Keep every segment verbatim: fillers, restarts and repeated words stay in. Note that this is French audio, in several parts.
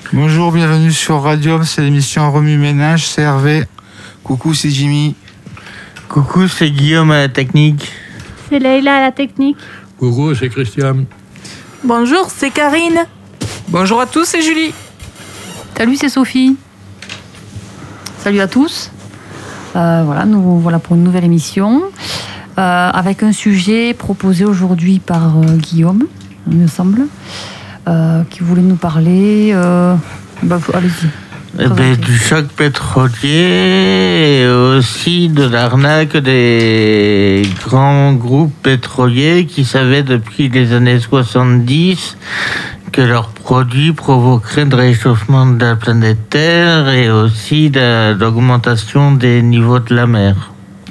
Bonjour, bienvenue sur Radium, c'est l'émission Remue Ménage, c'est Hervé. Coucou, c'est Jimmy. Coucou, c'est Guillaume à la technique. C'est Leïla à la technique. Coucou, c'est Christian. Bonjour, c'est Karine. Bonjour à tous, c'est Julie. Salut, c'est Sophie. Salut à tous. Euh, voilà, nous voilà pour une nouvelle émission euh, avec un sujet proposé aujourd'hui par euh, Guillaume, il me semble, euh, qui voulait nous parler. Euh, bah, allez-y. Eh ben, du choc pétrolier et aussi de l'arnaque des grands groupes pétroliers qui savaient depuis les années soixante-dix que leurs produits provoqueraient le réchauffement de la planète Terre et aussi de l'augmentation des niveaux de la mer.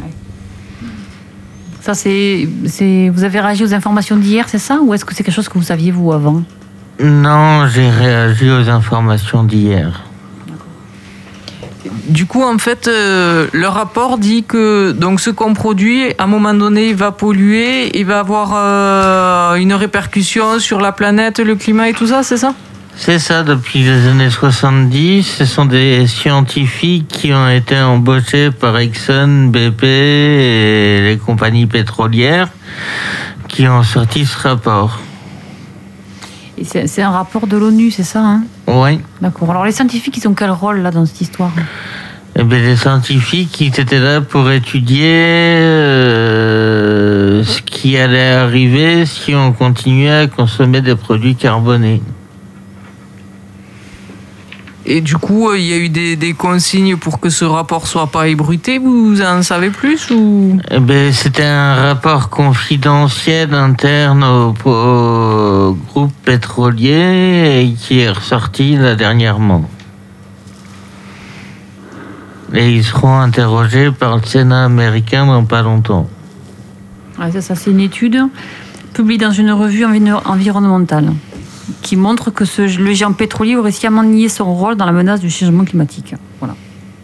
Ça, c'est, c'est, vous avez réagi aux informations d'hier, c'est ça? Ou est-ce que c'est quelque chose que vous saviez, vous, avant? Non, j'ai réagi aux informations d'hier. Du coup, en fait, euh, le rapport dit que donc, ce qu'on produit, à un moment donné, il va polluer, il va avoir euh, une répercussion sur la planète, le climat et tout ça, c'est ça? C'est ça, depuis les années soixante-dix, ce sont des scientifiques qui ont été embauchés par Exxon, B P et les compagnies pétrolières qui ont sorti ce rapport. Et c'est, c'est un rapport de l'ONU, c'est ça, hein? Oui. D'accord. Alors les scientifiques, ils ont quel rôle là dans cette histoire? Eh bien, les scientifiques, ils étaient là pour étudier euh, ce qui allait arriver si on continuait à consommer des produits carbonés. Et du coup, il y a eu des, des consignes pour que ce rapport soit pas ébruité. Vous en savez plus ou... Eh bien, c'était un rapport confidentiel interne au, au groupe pétrolier et qui est ressorti là dernièrement. Et ils seront interrogés par le Sénat américain dans pas longtemps. Ouais, c'est ça, c'est une étude publiée dans une revue envi- environnementale qui montre que ce, le géant pétrolier aurait sciemment nié son rôle dans la menace du changement climatique. Voilà.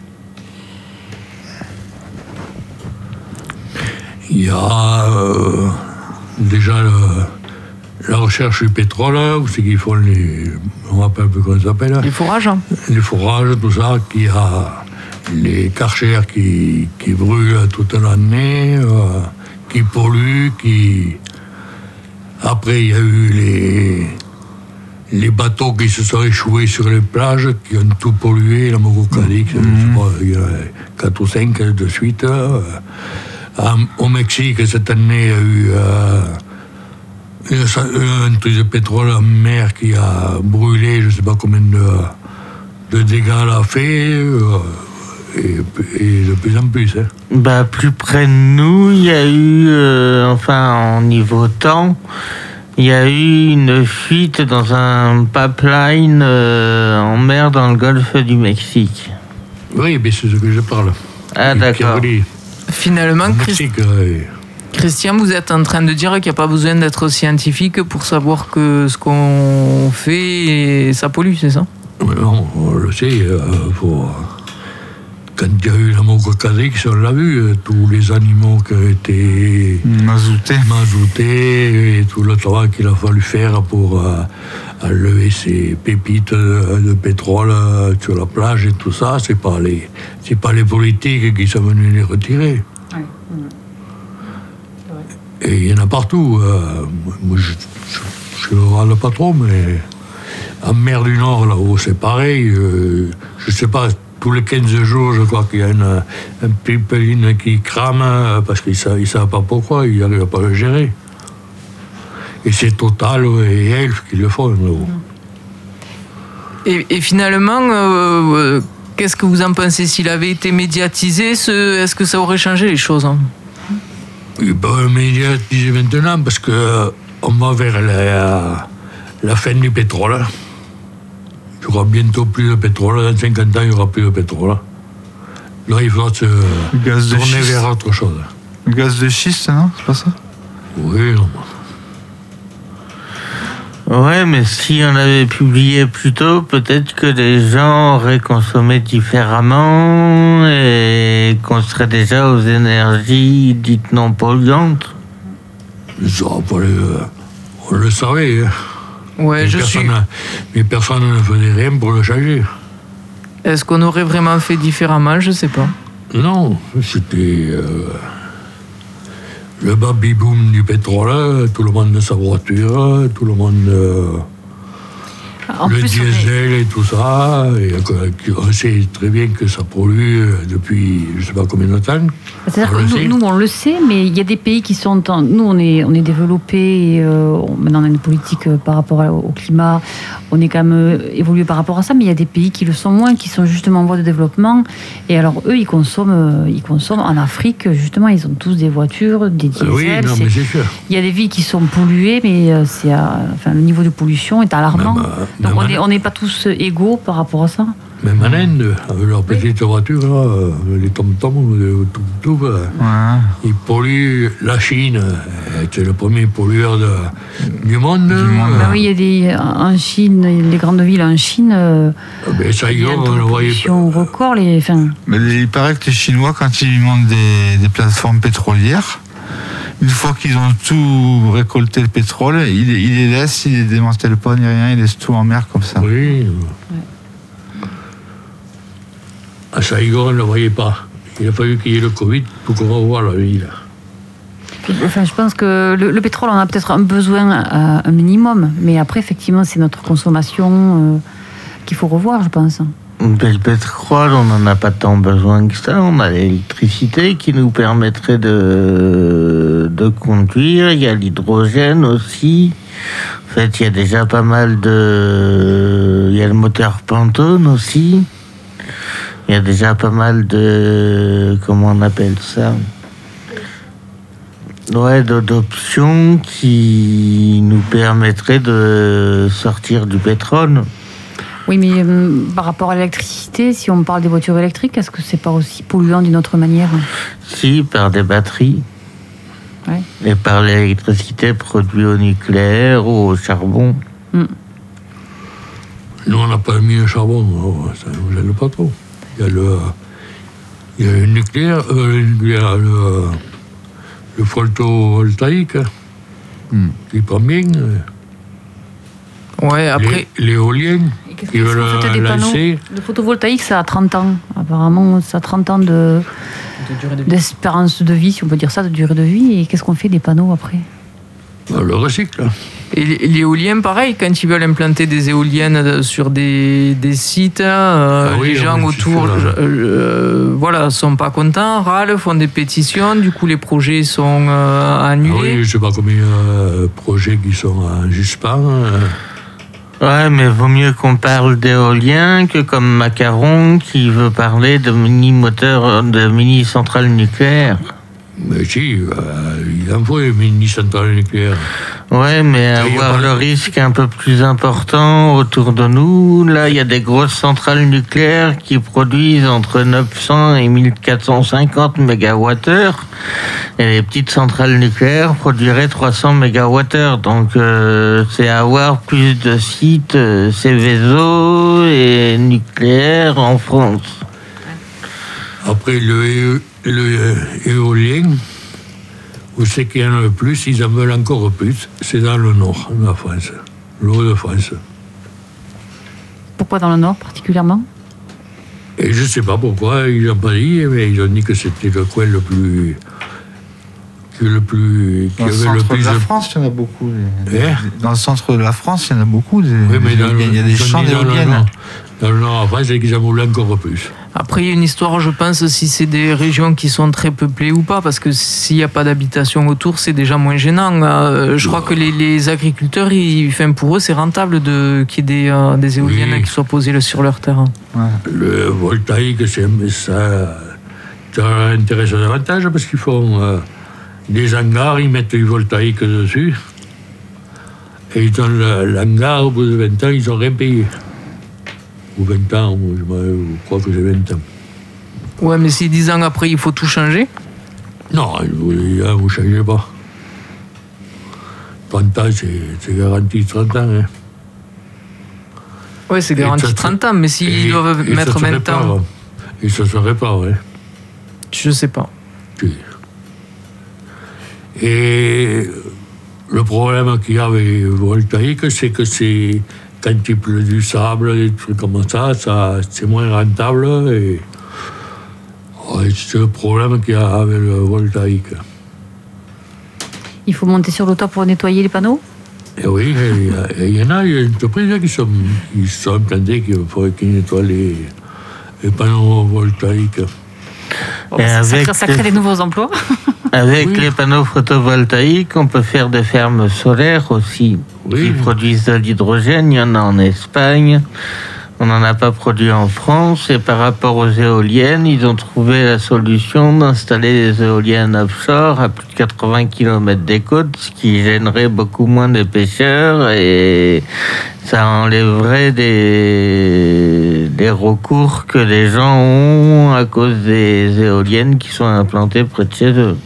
Il y a euh, déjà le, la recherche du pétrole, où c'est qu'ils font les... On ne rappelle plus comment ça s'appelle. Les fourrages. Hein. Les fourrages, tout ça, qu'il y a les karchers qui, qui brûlent toute l'année, euh, qui polluent, qui... Après, il y a eu les... les bateaux qui se sont échoués sur les plages, qui ont tout pollué, la Mogo-Calix, mmh. il y en a quatre ou cinq de suite. Euh, au Mexique, cette année, il y a eu euh, un truc de pétrole en mer qui a brûlé, je ne sais pas combien de, de dégâts elle a fait, euh, et, et de plus en plus. Hein. Bah, plus près de nous, il y a eu, euh, enfin, en niveau temps, il y a eu une fuite dans un pipeline euh, en mer dans le golfe du Mexique. Oui, mais c'est ce que je parle. Ah, d'accord. Finalement, Mexique, oui. Christian, vous êtes en train de dire qu'il n'y a pas besoin d'être scientifique pour savoir que ce qu'on fait, ça pollue, c'est ça? Non, on le sait. Euh, faut... Quand il y a eu la Mogo-Calix, on l'a vu, tous les animaux qui ont été mazoutés. mazoutés et tout le travail qu'il a fallu faire pour euh, enlever ces pépites de, de pétrole euh, sur la plage et tout ça, c'est pas les, c'est pas les politiques qui sont venus les retirer. Ouais. Et il y en a partout. Euh, moi, je ne râle pas trop, mais en mer du Nord, là-haut, c'est pareil. Euh, je sais pas. Tous les quinze jours, je crois qu'il y a une, un pipeline qui crame parce qu'ils ne savent, savent pas pourquoi, ils n'arrivent pas à le gérer. Et c'est Total et Elf qui le font. Là-haut. Et, et finalement, euh, qu'est-ce que vous en pensez? S'il avait été médiatisé, ce, est-ce que ça aurait changé les choses? Hein? Il peut médiatiser maintenant parce qu'on va vers la, la fin du pétrole. Il n'y aura bientôt plus de pétrole. Dans cinquante ans, il n'y aura plus de pétrole. Là, il faudra se tourner vers autre chose. Le gaz de schiste, non? C'est pas ça? Oui, non. Ouais, mais si on avait publié plus tôt, peut-être que les gens auraient consommé différemment et qu'on serait déjà aux énergies dites non polluantes. Ça, on le savait. Hein. Ouais, mais, je personne, suis... mais personne ne faisait rien pour le changer. Est-ce qu'on aurait vraiment fait différemment? Je sais pas. Non, c'était euh, le baby-boom du pétrole, tout le monde de sa voiture, tout le monde... Euh, En le plus, on est- diesel et tout ça, et euh, on sait très bien que ça pollue depuis je ne sais pas combien de temps. C'est-à-dire On que le nous, sait. nous, on le sait, mais il y a des pays qui sont... En... Nous, on est, on est développés, et, euh, on- maintenant on a une politique euh, par rapport à- au climat, on est quand même euh, évolué par rapport à ça, mais il y a des pays qui le sont moins, qui sont justement en voie de développement. Et alors, eux, ils consomment, euh, ils consomment en Afrique, justement, ils ont tous des voitures, des Ah diesels. oui, non, c'est- mais c'est sûr. Il y a des villes qui sont polluées, mais euh, c'est, à- enfin, le niveau de pollution est alarmant. Même, euh, Donc même on en- n'est on n'est pas tous égaux par rapport à ça. Même en Inde, avec leurs petites voitures, là, euh, les tom-toms, les tuk-tuk, euh, Ouais. ils polluent la Chine. euh, C'est le premier pollueur de- du monde. Du monde, euh, Ben oui, il y a des, en Chine, les grandes villes en Chine, euh, ben, ça il y y a est, un on taux de le voyait pollution pas. record. Les, enfin, Mais il paraît que les Chinois, quand ils montent des, des plateformes pétrolières, une fois qu'ils ont tout récolté le pétrole, ils, ils les laissent, ils les démantèlent pas ni rien, ils laissent tout en mer comme ça. Oui. À Saigon, on ne le voyait pas. Il a fallu qu'il y ait le Covid pour qu'on revoie la ville. puis, enfin, je pense que le, le pétrole, on a peut-être un besoin à un minimum, mais après, effectivement, c'est notre consommation euh, qu'il faut revoir, je pense. Ben, le pétrole, on n'en a pas tant besoin que ça. On a l'électricité qui nous permettrait de, de conduire. Il y a l'hydrogène aussi. En fait, il y a déjà pas mal de... Il y a le moteur Pantone aussi. Il y a déjà pas mal de... Comment on appelle ça? Ouais, de- d'options qui nous permettraient de sortir du pétrole. Oui, mais euh, par rapport à l'électricité, si on parle des voitures électriques, est-ce que c'est pas aussi polluant d'une autre manière? Si, par des batteries. Ouais. Et par l'électricité produite au nucléaire ou au charbon. Mm. Nous, on n'a pas mis le charbon, alors ça ne nous gêne pas trop. Il y a le, il y a le nucléaire, euh, le, nucléaire, le, le photovoltaïque, Hmm. qui prend bien. euh, Ouais, après... l'é- L'éolien, Et qu'est-ce qui que veut vous faites le des panneaux? lancer. Le photovoltaïque, ça a trente ans. Apparemment, ça a trente ans de, d'espérance de vie, si on peut dire ça, de durée de vie. Et qu'est-ce qu'on fait des panneaux après? On le recycle. Et l'é- l'éolien, pareil, quand ils veulent implanter des éoliennes sur des, des sites, euh, Ah oui, les gens oui, autour c'est ça. euh, voilà, sont pas contents, râlent, font des pétitions, du coup les projets sont euh, Ah annulés. oui, je ne sais pas combien de projets qui sont en suspens. euh. Ouais, mais vaut mieux qu'on parle d'éolien que comme Macaron qui veut parler de mini-moteurs, de mini-centrales nucléaires. Mais si, euh, il en faut une mini-centrale nucléaire. Ouais, mais Il y a avoir pas le de- risque un peu plus important autour de nous, là, il y a des grosses centrales nucléaires qui produisent entre neuf cents et mille quatre cent cinquante mégawattheures, et les petites centrales nucléaires produiraient trois cents mégawattheures. Donc, euh, c'est avoir plus de sites euh, Céveso et nucléaires en France. Après, le, é- le euh, éolien, où c'est qu'il y en a le plus, ils en veulent encore plus, c'est dans le nord de la France, l'eau de France. Pourquoi dans le Nord particulièrement? Et je ne sais pas pourquoi, ils n'ont pas dit, mais ils ont dit que c'était le coin le plus. que le plus. qui Dans le avait le centre plus de la de- France, il y en a beaucoup. des- Eh Dans le centre de la France, il y en a beaucoup. des- Oui, mais des dans le- éoliennes. Il y a des ils ont champs dit dans le d'éoliennes. nord. Dans le nord, après, c'est qu'ils en voulaient encore plus. Après, il y a une histoire, je pense, si c'est des régions qui sont très peuplées ou pas, parce que s'il n'y a pas d'habitation autour, c'est déjà moins gênant. Euh, je crois que les, les agriculteurs, ils, enfin, pour eux, c'est rentable de, qu'il y ait des, euh, des éoliennes Oui. qui soient posées sur leur terrain. Le voltaïque, c'est, ça, ça intéresse davantage parce qu'ils font euh, des hangars, ils mettent du voltaïque dessus. Et ils ont le- l'hangar, au bout de vingt ans, ils n'ont rien payé. Ou vingt ans, ou je, me- je crois que c'est vingt ans. Ouais, mais si dix ans après, il faut tout changer. Non, vous ne changez pas. trente ans, c'est, c'est garanti trente ans. Hein. Ouais, c'est Et garanti ça se- trente ans, mais s'ils Et- doivent et mettre ça se vingt répare, ans, hein. Et ça se répare, hein. je sais pas. Si. Et le problème qu'il y a avec le voltaïque, c'est que c'est, quand il pleut du sable, des trucs comme ça, ça c'est moins rentable. Et, ouais, c'est le problème qu'il y a avec le voltaïque. Il faut monter sur le toit pour nettoyer les panneaux? Et oui, il y en a, il y a une entreprise qui sont, qui sont implantées, qu'il faudrait qu'ils nettoient les, les panneaux voltaïques. Oh, ça, ça, crée, ça crée des nouveaux emplois. Avec oui. les panneaux photovoltaïques, on peut faire des fermes solaires aussi, oui. qui produisent de l'hydrogène. Il y en a en Espagne. On n'en a pas produit en France. Et par rapport aux éoliennes, ils ont trouvé la solution d'installer des éoliennes offshore à plus de quatre-vingts kilomètres des côtes, ce qui gênerait beaucoup moins de pêcheurs et ça enlèverait des, des recours que les gens ont à cause des éoliennes qui sont implantées près de chez eux.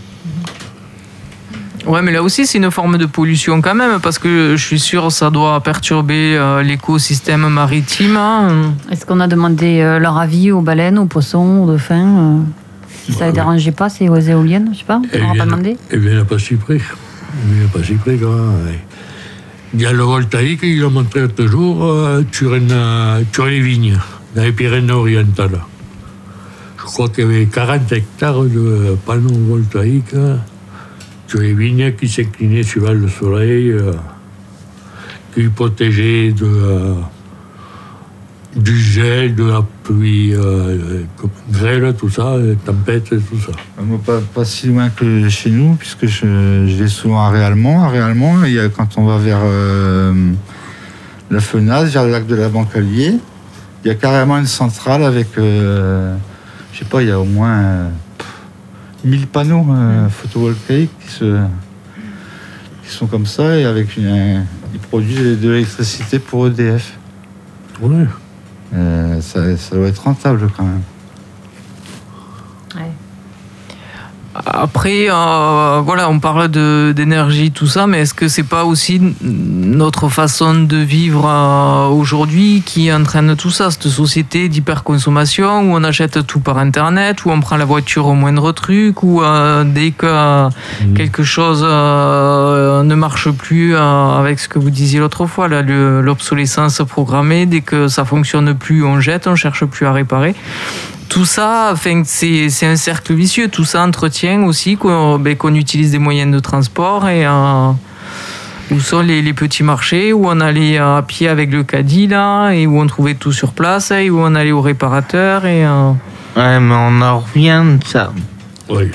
Ouais, mais là aussi, c'est une forme de pollution quand même, parce que je suis sûr que ça doit perturber euh, l'écosystème maritime. Hein. Est-ce qu'on a demandé euh, leur avis aux baleines, aux poissons, aux dauphins euh, si ça ne les dérangeait pas, c'est aux éoliennes, je sais pas, on n'aura pas demandé. Eh bien, pas si près. Il n'est pas si près, quand même. Il y a le voltaïque, il l'a montré toujours euh, sur, une, euh, sur les vignes, dans les Pyrénées-Orientales. Je crois qu'il y avait quarante hectares de panneaux voltaïques sur les vignes qui s'inclinaient suivant le soleil, euh, qui protégeaient de, euh, du gel, de la pluie, euh, grêle, tout ça, tempête, tout ça. Moi, pas, pas si loin que chez nous, puisque je, je vais souvent à Réalmont. À Réalmont, il y a, quand on va vers euh, la Fenasse, vers le lac de la Bancalier, il y a carrément une centrale avec, euh, je sais pas, il y a au moins euh, mille panneaux euh, photovoltaïques qui, se, qui sont comme ça, et avec une, un, ils produisent de l'électricité pour E D F. Oui. Euh, ça, ça doit être rentable quand même. Ouais. Après, euh, voilà, on parle de, d'énergie, tout ça, mais est-ce que c'est pas aussi notre façon de vivre euh, aujourd'hui qui entraîne tout ça, cette société d'hyperconsommation où on achète tout par Internet, où on prend la voiture au moindre truc, où euh, dès que euh, mmh. quelque chose euh, ne marche plus euh, avec ce que vous disiez l'autre fois, là, le, l'obsolescence programmée, dès que ça fonctionne plus, on jette, on cherche plus à réparer. Tout ça, enfin, c'est, c'est un cercle vicieux. Tout ça entretient aussi qu'on, ben, qu'on utilise des moyens de transport et euh, où sont les, les petits marchés, où on allait à pied avec le caddie là, et où on trouvait tout sur place, et où on allait au réparateur. Et, euh... Ouais, mais on en revient de ça. Oui.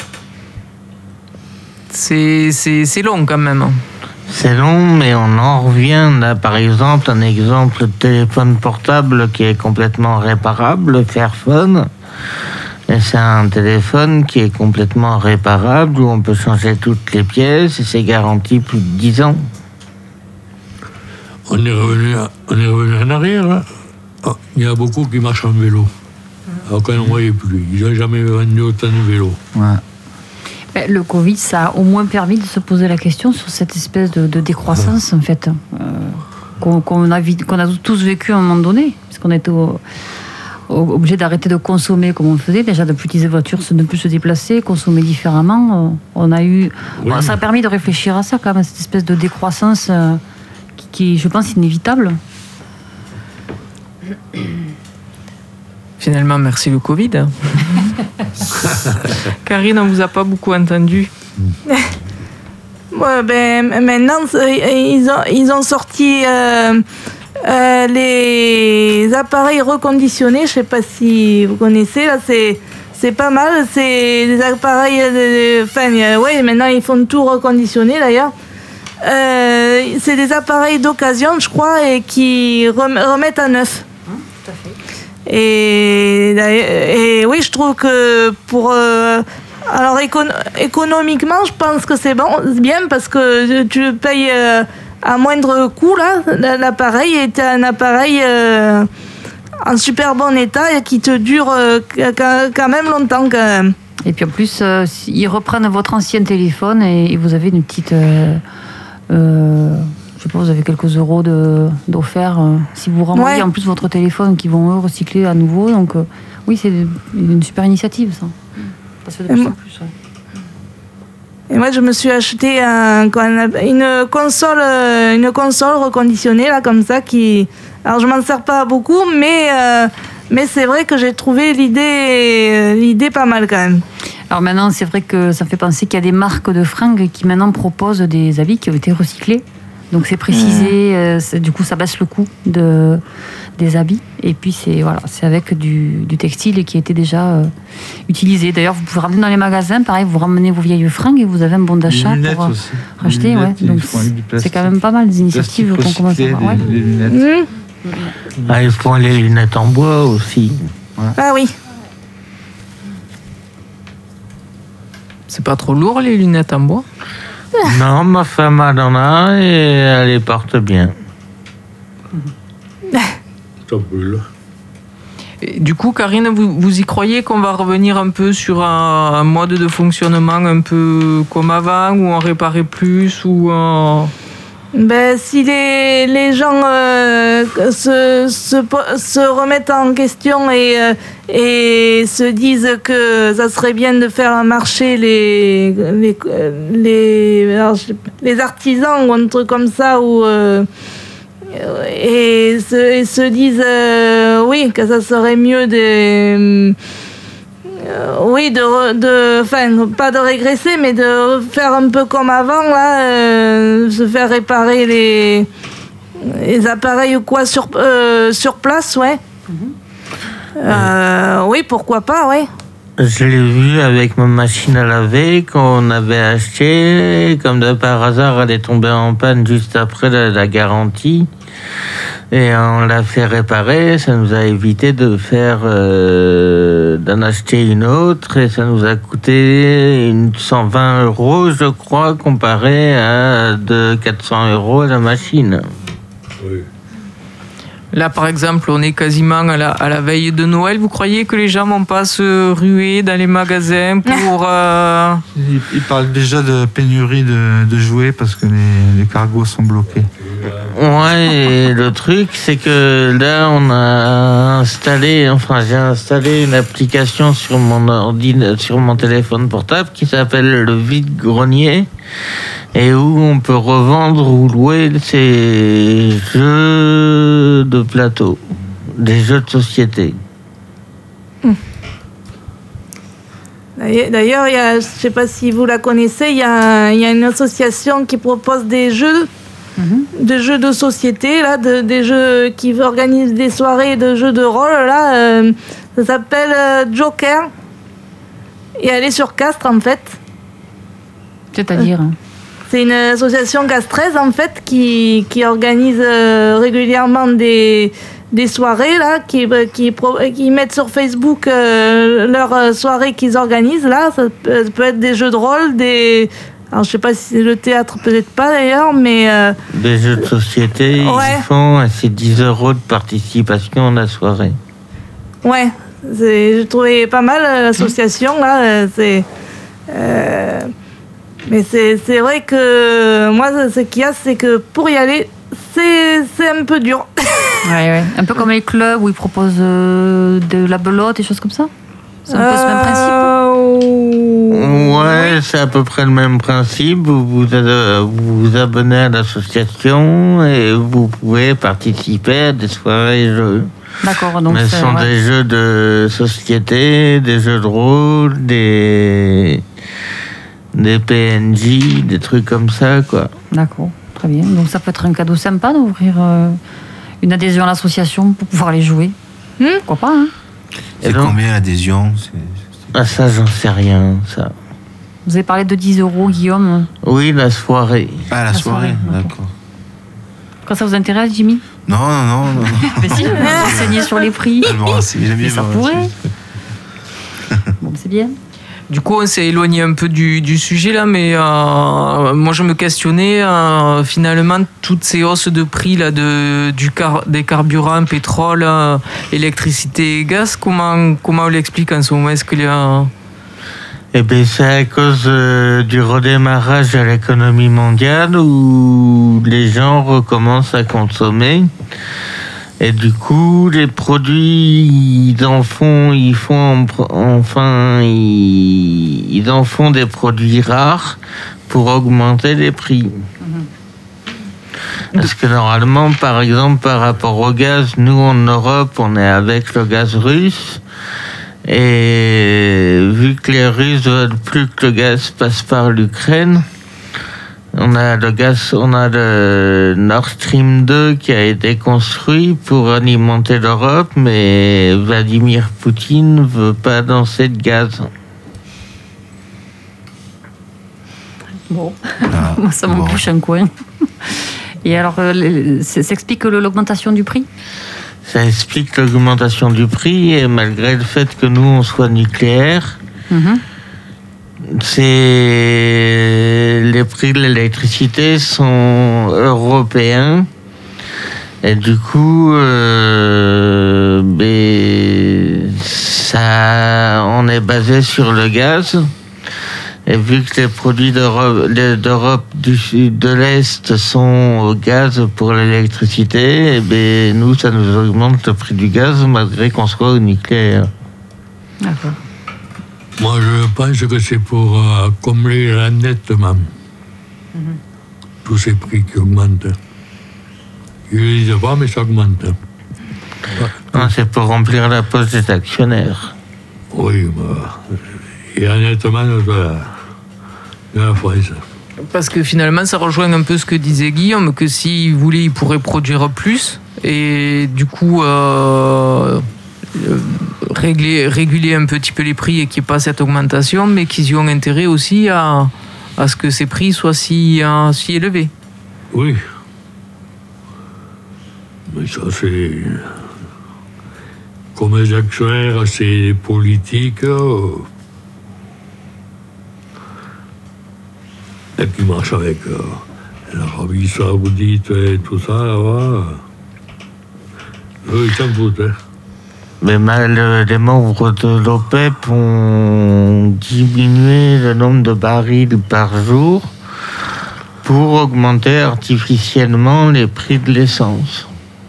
C'est, c'est, c'est long quand même. C'est long, mais on en revient. Là, par exemple, un exemple de téléphone portable qui est complètement réparable, le Fairphone. Et c'est un téléphone qui est complètement réparable, où on peut changer toutes les pièces, et c'est garanti plus de dix ans. On est revenu, à, on est revenu en arrière. Hein. Oh, il y a beaucoup qui marchent en vélo. Alors qu'on n'en voyait plus. Ils n'ont jamais vendu autant de vélos. Ouais. Le Covid, ça a au moins permis de se poser la question sur cette espèce de, de décroissance, en fait, euh, qu'on, qu'on, a, qu'on a tous vécu à un moment donné, parce qu'on était au, au, obligé d'arrêter de consommer comme on faisait, déjà de plus utiliser voiture, de ne plus se déplacer, consommer différemment. On a eu, oui. bon, ça a permis de réfléchir à ça, quand même, cette espèce de décroissance euh, qui, qui, je pense, inévitable. Finalement, merci le Covid. Karine, on ne vous a pas beaucoup entendu. Ouais, ben, maintenant, ils ont, ils ont sorti euh, euh, les appareils reconditionnés. Je ne sais pas si vous connaissez. Là, c'est, c'est pas mal. C'est des appareils... De, enfin, euh, ouais, maintenant, ils font tout reconditionner, d'ailleurs. Euh, c'est des appareils d'occasion, je crois, et qui remettent à neuf. Tout à fait. Et, et oui, je trouve que pour... Euh, alors écon- économiquement, je pense que c'est bon, c'est bien parce que tu payes euh, à moindre coût là, l'appareil et tu as un appareil euh, en super bon état et qui te dure euh, quand même longtemps quand même. Et puis en plus, euh, ils reprennent votre ancien téléphone et, et vous avez une petite... Euh, euh, je sais pas, vous avez quelques euros de, d'offert euh, si vous renvoyez ouais. en plus votre téléphone qui vont eux recycler à nouveau. Donc euh, oui, c'est une super initiative ça. Ça se fait de plus en plus. Ouais. Et moi, je me suis acheté un, une console, une console reconditionnée là comme ça qui. Alors, je m'en sers pas beaucoup, mais euh, mais c'est vrai que j'ai trouvé l'idée, l'idée pas mal quand même. Alors maintenant, c'est vrai que ça me fait penser qu'il y a des marques de fringues qui maintenant proposent des habits qui ont été recyclés. Donc c'est précisé, mmh. euh, c'est, du coup ça baisse le coût de, des habits. Et puis c'est, voilà, c'est avec du, du textile qui a été déjà euh, utilisé. D'ailleurs, vous pouvez ramener dans les magasins, pareil, vous ramenez vos vieilles fringues et vous avez un bon d'achat pour euh, racheter. Lunettes, ouais. Donc c'est, c'est quand même pas mal des initiatives qu'on commence à voir. Ouais. Les lunettes. Mmh. Ah, ils font les lunettes en bois aussi. Ouais. Ah oui. C'est pas trop lourd les lunettes en bois? Non, ma femme elle en a et elle les porte bien. Ça brûle. Et du coup, Karine, vous, vous y croyez qu'on va revenir un peu sur un, un mode de fonctionnement un peu comme avant, où on réparait plus, ou un... Ben, si les, les gens euh, se, se, se remettent en question et, euh, et se disent que ça serait bien de faire marcher les, les, les, alors, les artisans ou un truc comme ça, ou, euh, et, se, et se disent euh, oui, que ça serait mieux de... Euh, oui, de, de, enfin, pas de régresser, mais de faire un peu comme avant, là, euh, se faire réparer les, les appareils ou quoi sur, euh, sur place, ouais. Mm-hmm. Euh, oui, pourquoi pas, ouais. Je l'ai vu avec ma machine à laver qu'on avait acheté, comme de par hasard, elle est tombée en panne juste après la, la garantie. Et on l'a fait réparer, ça nous a évité de faire euh, d'en acheter une autre et ça nous a coûté une cent vingt euros, je crois, comparé à de quatre cents euros la machine. Oui. Là, par exemple, on est quasiment à la, à la veille de Noël. Vous croyez que les gens vont pas se ruer dans les magasins pour... Euh... Ils, ils parlent déjà de pénurie de, de jouets parce que les, les cargos sont bloqués. Ouais, et le truc, c'est que là, on a installé, enfin, j'ai installé une application sur mon ordi, sur mon téléphone portable qui s'appelle le vide-grenier et où on peut revendre ou louer ces jeux de plateau, des jeux de société. D'ailleurs, il y a, je ne sais pas si vous la connaissez, il y a, il y a une association qui propose des jeux. Mmh. De jeux de société, là, de, des jeux qui organisent des soirées de jeux de rôle, là, euh, ça s'appelle euh, Joker. Et elle est sur Castres, en fait. C'est-à-dire euh, C'est une association castraise, en fait, qui, qui organise euh, régulièrement des, des soirées, là, qui, qui, qui mettent sur Facebook euh, leurs soirées qu'ils organisent, là. Ça peut, ça peut être des jeux de rôle, des... Alors, je sais pas si c'est le théâtre, peut-être pas d'ailleurs, mais... Euh... Des jeux de société, ouais. Ils font, c'est dix euros de participation à la soirée. Ouais, c'est, j'ai trouvé pas mal l'association, là, c'est... Euh... Mais c'est, c'est vrai que moi, ce qu'il y a, c'est que pour y aller, c'est, c'est un peu dur. Ouais, ouais. Un peu comme les clubs où ils proposent euh, de la belote et choses comme ça. C'est un peu ce même principe. Ouais, c'est à peu près le même principe. Vous vous, vous vous abonnez à l'association et vous pouvez participer à des soirées jeux. D'accord, donc mais ce sont ouais. des jeux de société, des jeux de rôle, des des P N J, des trucs comme ça, quoi. D'accord, très bien. Donc ça peut être un cadeau sympa d'ouvrir euh, une adhésion à l'association pour pouvoir les jouer. Hmm Pourquoi pas, hein. C'est donc, combien l'adhésion? c'est, c'est... Ah, ça, j'en sais rien, ça. Vous avez parlé de dix euros, Guillaume? Oui, la soirée. Ah, la, la soirée, soirée, d'accord. Quand ça vous intéresse, Jimmy? Non, non, non. non. Mais si, je vais vous renseigner sur les prix. J'aime bien ça pourrait. Bon, c'est bien. Du coup, on s'est éloigné un peu du, du sujet là, mais euh, moi je me questionnais euh, finalement toutes ces hausses de prix là, de, du car, des carburants, pétrole, euh, électricité et gaz. Comment, comment on l'explique en ce moment? Est-ce qu'il y a... Eh bien, c'est à cause euh, du redémarrage de l'économie mondiale où les gens recommencent à consommer. Et du coup, les produits, ils en font, ils font, enfin, ils, ils en font des produits rares pour augmenter les prix. Parce que normalement, par exemple, par rapport au gaz, nous en Europe, on est avec le gaz russe. Et vu que les Russes veulent plus que le gaz passe par l'Ukraine, on a le gaz, on a le Nord Stream deux qui a été construit pour alimenter l'Europe, mais Vladimir Poutine ne veut pas lancer de gaz. Bon, ah, moi ça m'en bouche un coin. Et alors, euh, ça explique l'augmentation du prix ? Ça explique l'augmentation du prix, et malgré le fait que nous, on soit nucléaire, mmh. c'est... les prix de l'électricité sont européens. Et du coup, euh, ben, ça, on est basé sur le gaz. Et vu que les produits d'Europe, d'Europe du Sud, de l'Est sont au gaz pour l'électricité, et ben nous, ça nous augmente le prix du gaz malgré qu'on soit au nucléaire. D'accord. Moi, je pense que c'est pour euh, combler l'endettement. Mm-hmm. Tous ces prix qui augmentent. Je ne les dis pas, mais ça augmente. Non, c'est pour remplir la poche des actionnaires. Oui, bah, et honnêtement, de la, de la France. Parce que finalement, ça rejoint un peu ce que disait Guillaume, que s'il voulait, il pourrait produire plus. Et du coup, euh, régler, réguler un petit peu les prix et qu'il n'y ait pas cette augmentation, mais qu'ils y ont intérêt aussi à, à ce que ces prix soient si, uh, si élevés. Oui. Mais ça, c'est... Comme les actionnaires, c'est politique... Euh... et qui marchent avec euh, l'Arabie Saoudite et tout ça, là-bas. Eux, ils s'en foutent. Hein. Mais mal, les membres de l'OPEP ont diminué le nombre de barils par jour pour augmenter artificiellement les prix de l'essence.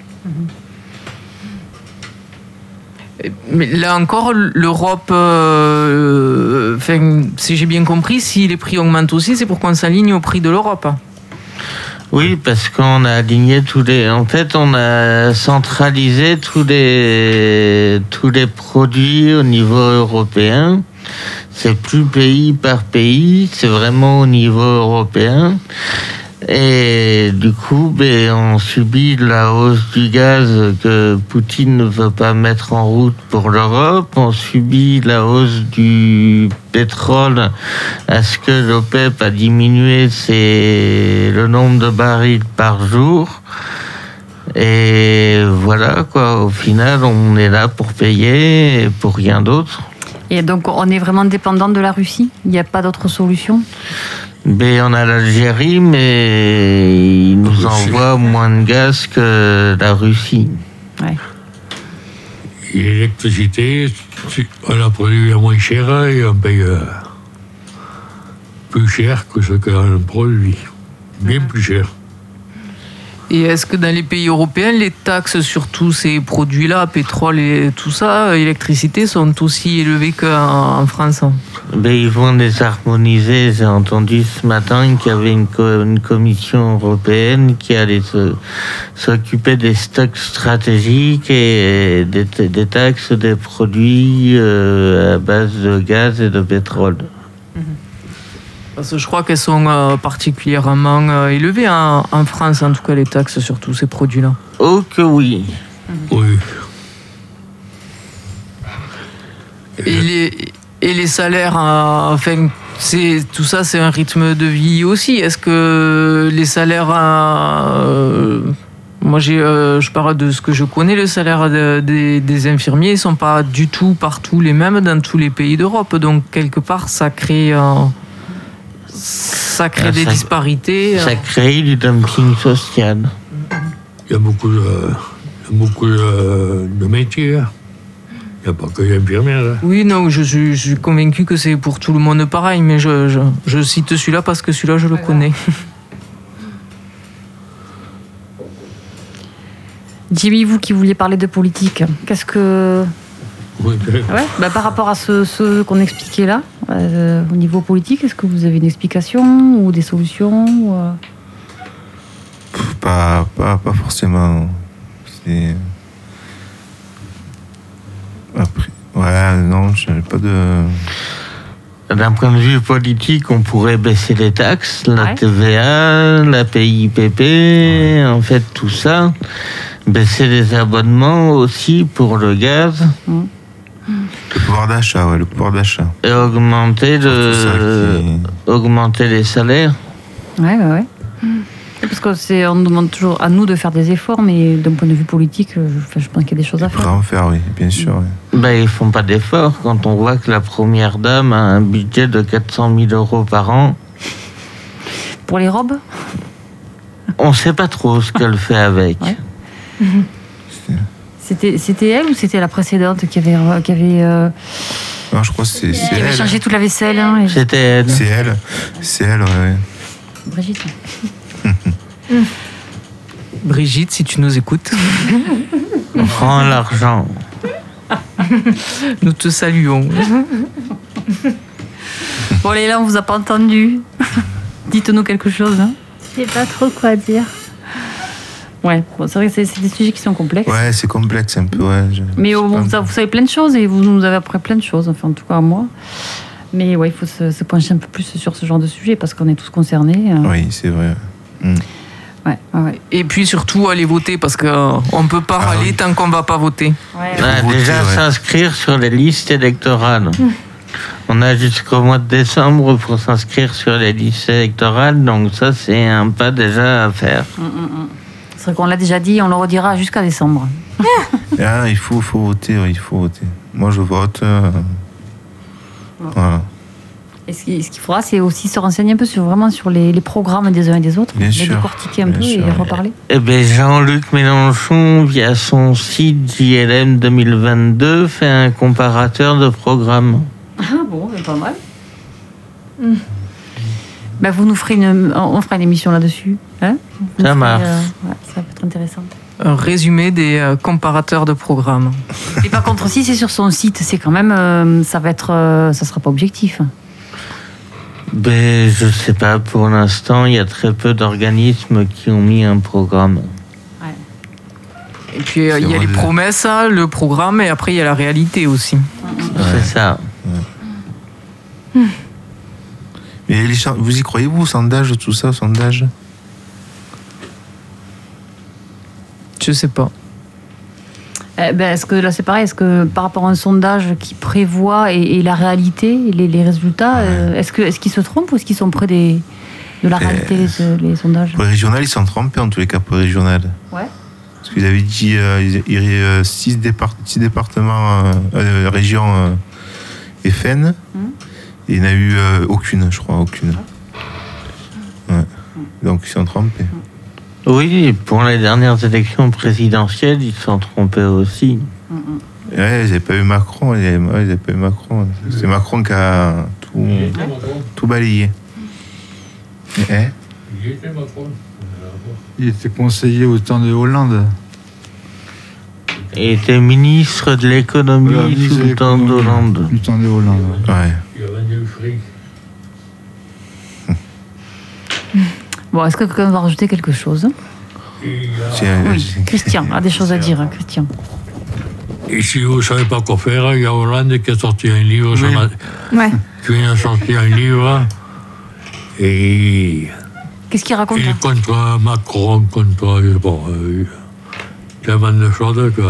Mais là encore, l'Europe, euh, enfin, si j'ai bien compris, si les prix augmentent aussi, c'est pour qu'on s'aligne au prix de l'Europe. Oui, parce qu'on a aligné tous les... En fait, on a centralisé tous les, tous les produits au niveau européen. C'est plus pays par pays, c'est vraiment au niveau européen. Et du coup, ben, on subit la hausse du gaz que Poutine ne veut pas mettre en route pour l'Europe. On subit la hausse du pétrole à ce que l'OPEP a diminué ses... le nombre de barils par jour. Et voilà, quoi. Au final, on est là pour payer et pour rien d'autre. Et donc, on est vraiment dépendant de la Russie ? Il n'y a pas d'autre solution ? Ben, on a l'Algérie, mais ils nous envoient moins de gaz que la Russie. Ouais. Et l'électricité, on la produit à moins cher et on paye plus cher que ce qu'on produit. Bien plus cher. Et est-ce que dans les pays européens, les taxes sur tous ces produits-là, pétrole et tout ça, électricité, sont aussi élevées qu'en France ? Ben, ils vont les harmoniser. J'ai entendu ce matin qu'il y avait une, co- une commission européenne qui allait se, s'occuper des stocks stratégiques et des, des taxes des produits euh, à base de gaz et de pétrole. Parce que je crois qu'elles sont euh, particulièrement euh, élevées en, en France, en tout cas les taxes sur tous ces produits-là. Oh que oui. Oui. Et les, et les salaires, euh, enfin, c'est, tout ça, c'est un rythme de vie aussi. Est-ce que les salaires... Euh, moi, j'ai, euh, je parle de ce que je connais, le salaire de, des, des infirmiers, ils ne sont pas du tout partout les mêmes dans tous les pays d'Europe. Donc, quelque part, ça crée... Euh, Ça crée des ça, disparités. Ça crée du dumping social. Il y a beaucoup de, il y a beaucoup de, de métiers. Il n'y a pas que les infirmières. Oui, non, je suis, je suis convaincu que c'est pour tout le monde pareil, mais je, je, je cite celui-là parce que celui-là, je le connais. Jimmy, vous qui vouliez parler de politique, qu'est-ce que... Oui, Ouais, bah, par rapport à ce, ce qu'on expliquait là, euh, au niveau politique, est-ce que vous avez une explication ou des solutions ou, euh... Pas, pas, pas forcément. C'est... Après, ouais, non, je n'ai pas de... D'un point de vue politique, on pourrait baisser les taxes, la Ouais. T V A, la P I P P, ouais. En fait tout ça. Baisser les abonnements aussi pour le gaz. Mmh. Le pouvoir d'achat, ouais, le pouvoir d'achat. Et augmenter, le... Qui... augmenter les salaires. Ouais, ouais, ouais. Parce que c'est, on nous demande toujours à nous de faire des efforts, mais d'un point de vue politique, je, enfin, je pense qu'il y a des choses à faire. Pour en faire, oui, bien sûr. Oui. Ben, ils font pas d'efforts quand on voit que la première dame a un budget de quatre cent mille euros par an. Pour les robes ? On sait pas trop ce qu'elle fait avec. Ouais. C'était, c'était elle ou c'était la précédente qui avait... Qui avait euh, non, je crois que c'est, c'est qui avait elle. changé toute la vaisselle. Hein, et... C'était elle. C'est elle. C'est elle, ouais. ouais. Brigitte. Brigitte, si tu nous écoutes, On prend l'argent. nous te saluons. Bon, Léla, on vous a pas entendu. Dites-nous quelque chose. Hein. Je sais pas trop quoi dire. Ouais, bon, c'est vrai que c'est, c'est des sujets qui sont complexes. Ouais, c'est complexe un peu, ouais. Je... Mais je au, pas... vous, vous savez plein de choses et vous nous avez appris plein de choses, enfin en tout cas moi. Mais ouais, il faut se, se pencher un peu plus sur ce genre de sujet parce qu'on est tous concernés. Euh... Oui, c'est vrai. Mm. Ouais, ouais, ouais. Et puis surtout, aller voter parce qu'on ne peut pas Ah, râler oui. tant qu'on ne va pas voter. Ouais, Ah, Faut voter, déjà ouais. s'inscrire sur les listes électorales. On a jusqu'au mois de décembre pour s'inscrire sur les listes électorales, donc ça c'est un pas déjà à faire. Hum, hum, hum. C'est vrai qu'on l'a déjà dit, on le redira jusqu'à décembre. Ah, il faut, faut voter, oui, il faut voter. Moi, je vote. Euh... Voilà. Et ce qu'il, ce qu'il faudra, c'est aussi se renseigner un peu sur, vraiment sur les, les programmes des uns et des autres, Bien les sûr. décortiquer un Bien peu sûr. et reparler. Eh bien, Jean-Luc Mélenchon, via son site J L M deux mille vingt-deux, fait un comparateur de programmes. Ah bon, c'est pas mal. Mm. Ben, vous nous ferez une, on fera une émission là-dessus. Hein vous Ça ferez, marche. euh, ouais, ça va être intéressant. Un résumé des euh, comparateurs de programmes. Et par contre, si c'est sur son site, c'est quand même, euh, ça va être, euh, ça sera pas objectif. Ben, je sais pas, pour l'instant, il y a très peu d'organismes qui ont mis un programme. Et puis euh, il y a vrai les de- promesses, hein, le programme, et après il y a la réalité aussi. C'est ça. Mais les cha- vous y croyez, vous, au sondage, tout ça, au sondage? Je sais pas. Eh ben, est-ce que là c'est pareil, est-ce que par rapport à un sondage qui prévoit et, et la réalité, et les, les résultats, euh, est-ce, que, est-ce qu'ils se trompent ou est-ce qu'ils sont près des, de la réalité, les, les sondages? Pour les régionales, ils sont trompés, en tous les cas, pour les régionales. Ouais. Parce qu'ils avaient dit euh, il y avait euh, six, départ- six départements, euh, euh, régions euh, F N, Mhm. et il n'y en a eu euh, aucune, je crois, aucune. Ouais. Donc ils sont trompés. Oui, pour les dernières élections présidentielles, ils se sont trompés aussi. Ouais, ils n'avaient pas eu Macron, ils n'avaient ouais, ils avaient pas eu Macron. C'est Macron qui a tout, tout balayé. Eh Il était Macron. Il était conseiller au temps de Hollande. Il était ministre de l'économie Voilà, sous ministre de le temps l'économie, d'Hollande. Du temps de Hollande. ouais. Ouais. Il a vendu le fric. Bon, est-ce que quelqu'un va rajouter quelque chose? Et, il a- C'est, euh, Oui, c'est- Christian a des choses à dire, hein, Christian. et si vous ne savez pas quoi faire, il y a Hollande qui a sorti un livre, sur la- Ouais. qui vient de sortir un livre, et Qu'est-ce qu'il raconte il là est contre Macron, contre. Bon, euh, tellement de choses que.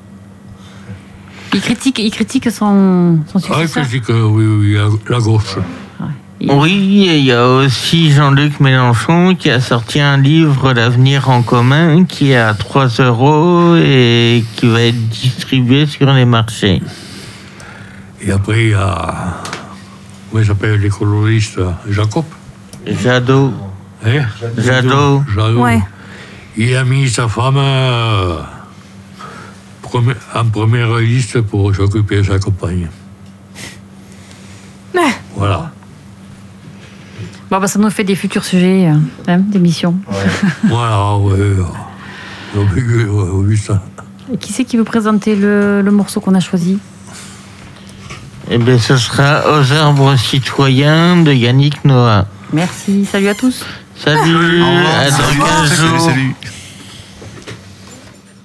Il critique, il critique son, son Ah, successeur. je dis que oui, oui, la- la gauche. Il- Oui, et il y a aussi Jean-Luc Mélenchon qui a sorti un livre, L'avenir en commun, qui est à trois euros et qui va être distribué sur les marchés. Et après, il y a. Comment il s'appelle l'écologiste Jacob. Jadot. Hein Jadot. Jadot. Ouais. Il a mis sa femme euh, premi- en première liste pour s'occuper de sa compagne. Ouais. Voilà. Bon, bah, ça nous fait des futurs sujets euh, hein, d'émission. Voilà, ouais. Donc, euh, oui, ça. Et qui c'est qui veut présenter le, le morceau qu'on a choisi? Eh bien, ce sera Aux arbres citoyens de Yannick Noah. Merci, salut à tous. Salut, Au revoir. à dans Salut, quinze salut, jours. salut.